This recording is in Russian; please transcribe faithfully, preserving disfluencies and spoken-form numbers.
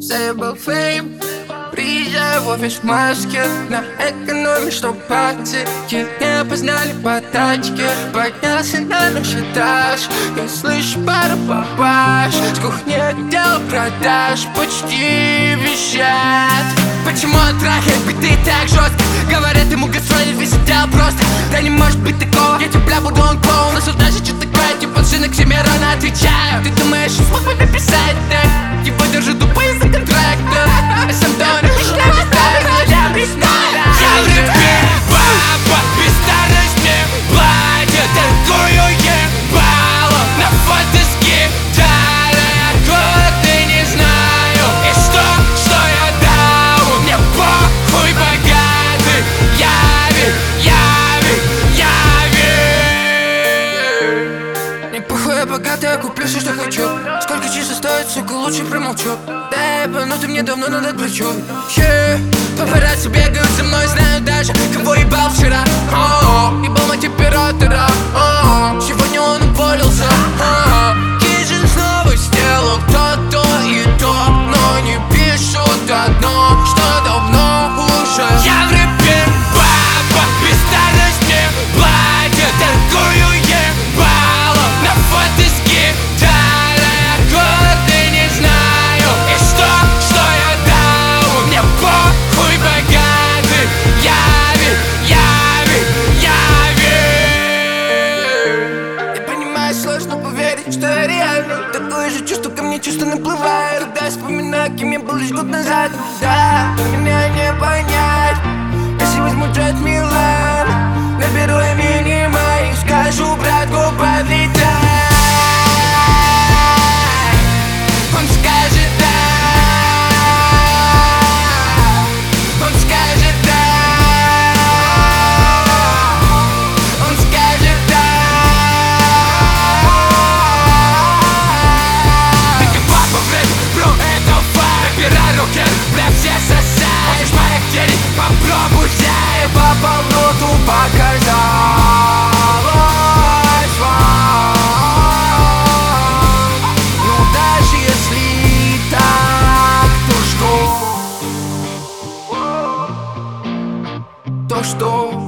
заебал фейм. Приезжаю в офис в маске, на экономе, чтоб практики не познали по тачке. Поднялся на ночь этаж, и слышу пару папаш. С кухни отдел продаж почти визжат. Почему он трахает биты так жестко? Говорят, ему гастроли весь отдел просто. Да не может быть такого, я тебя буду он клоун. Но сюда же что такое, типа сын Оксимирона, отвечаю. Ты думаешь, смог бы написать так? Его держу тупые за контракта, а сам то написал, я не знаю. Я в рэпе, баба, бестарность мне платит. Такую ебало на фотоске. Далее годы не знаю. И что, что я дал? Мне похуй, богатый. Яви, яви, яви. Мне похуй, я богатый, я куплю все, что хочу. Сколько чисто стоит, сука, лучше промолчу. Да, ну ты мне давно над плечу. Yeah. Папарацци бегают за мной, знаю даже, кого ебал вчера. О-о-о. Ебал мать оператора. О-о-о. Сегодня он уволился. О-о-о. Киджин снова сделал кто-то и то, но не пишут одно, что давно уже. Я в рэпе, баба, бестарность мне платит. Такую ебало на фотоске. Далее годы не знаю. И что, что я дал? Мне похуй, богатый. Яви, яви, яви. Я понимаю, сложно поверить, что я реально. Такое же чувство ко мне чувство наплывает. Когда я вспоминаю, кем я был лишь год назад. Да, меня не понять. Если возьму Джет Милан, наберу имени мои, скажу братку подлетай. Он скажет да. Он скажет да. Он скажет да. Ты как папа в рэпе, бро, это факт. Рэпера рокер, бля, все сосают. Хочешь моих денег, попробуй взять. Папа в роту показалось вам. Ну даже если так, то что? То что?